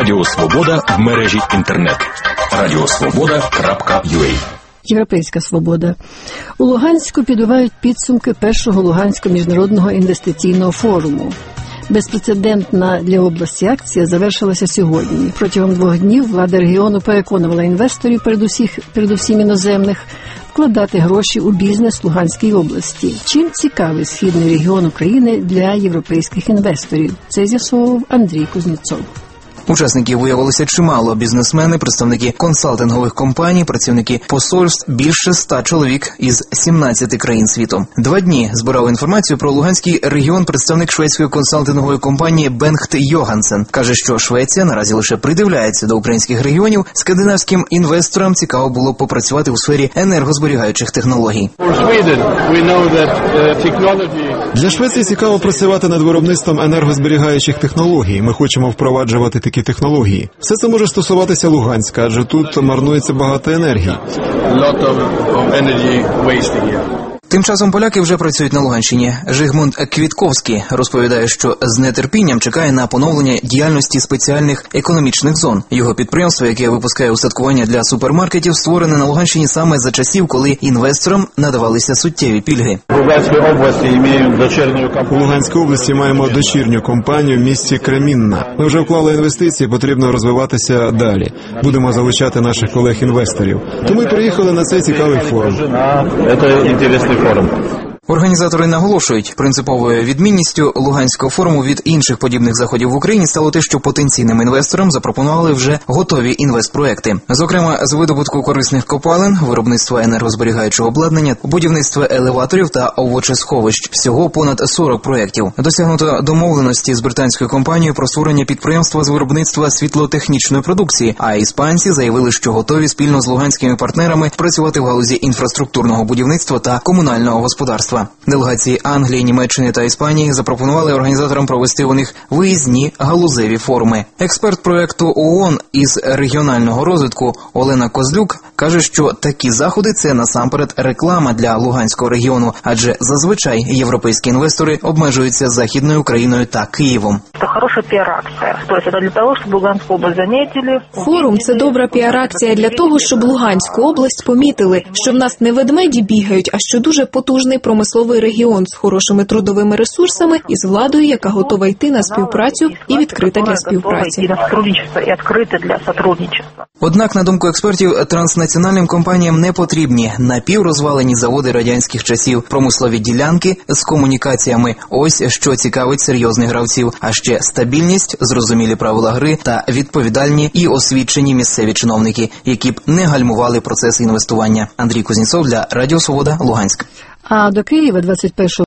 Радіо Свобода в мережі інтернет. radiosvoboda.ua. Європейська свобода. У Луганську підбивають підсумки першого Луганського міжнародного інвестиційного форуму. Безпрецедентна для області акція завершилася сьогодні. Протягом 2 днів влада регіону переконувала інвесторів, передусім іноземних, вкладати гроші у бізнес Луганській області. Чим цікавий східний регіон України для європейських інвесторів? Це з'ясовував Андрій Кузнєцов. Учасників виявилося чимало: бізнесмени, представники консалтингових компаній, працівники посольств, більше 100 чоловік із 17 країн світу. 2 дні збирав інформацію про Луганський регіон представник шведської консалтингової компанії Бенгт Йогансен. Каже, що Швеція наразі лише придивляється до українських регіонів. Скандинавським інвесторам цікаво було попрацювати у сфері енергозберігаючих технологій. Для Швеції цікаво працювати над виробництвом енергозберігаючих технологій. Ми хочемо впроваджувати такі технології. Все це може стосуватися Луганська, адже тут марнується багато енергії. Тим часом поляки вже працюють на Луганщині. Жигмунд Квітковський розповідає, що з нетерпінням чекає на поновлення діяльності спеціальних економічних зон. Його підприємство, яке випускає устаткування для супермаркетів, створене на Луганщині саме за часів, коли інвесторам надавалися суттєві пільги. У Луганській області маємо дочірню компанію в місті Кремінна. Ми вже вклали інвестиції, потрібно розвиватися далі. Будемо залучати наших колег-інвесторів. Тому й приїхали на цей цікавий форум. Організатори наголошують, принциповою відмінністю Луганського форуму від інших подібних заходів в Україні стало те, що потенційним інвесторам запропонували вже готові інвестпроекти. Зокрема, з видобутку корисних копалин, виробництва енергозберігаючого обладнання, будівництва елеваторів та овочесховищ. Всього понад 40 проєктів. Досягнуто домовленості з британською компанією про створення підприємства з виробництва світлотехнічної продукції, а іспанці заявили, що готові спільно з луганськими партнерами працювати в галузі інфраструктурного будівництва та комунального господарства. Делегації Англії, Німеччини та Іспанії запропонували організаторам провести у них виїзні галузеві форуми. Експерт проєкту ООН із регіонального розвитку Олена Козлюк каже, що такі заходи – це насамперед реклама для Луганського регіону, адже зазвичай європейські інвестори обмежуються Західною Україною та Києвом. Це хороша піар-акція. Тобто це для того, щоб Луганську область замітили. Форум – це добра піар-акція для того, щоб Луганську область помітили, що в нас не ведмеді бігають, а що дуже потужний промисловий регіон з хорошими трудовими ресурсами і з владою, яка готова йти на співпрацю і відкрита для співпраці. Однак, на думку експертів, транснаціональним компаніям не потрібні напіврозвалені заводи радянських часів, промислові ділянки з комунікаціями. Ось що цікавить серйозних гравців. А ще стабільність, зрозумілі правила гри та відповідальні і освічені місцеві чиновники, які б не гальмували процес інвестування. Андрій Кузнєцов для Радіо Свобода, Луганськ. А до Києва 21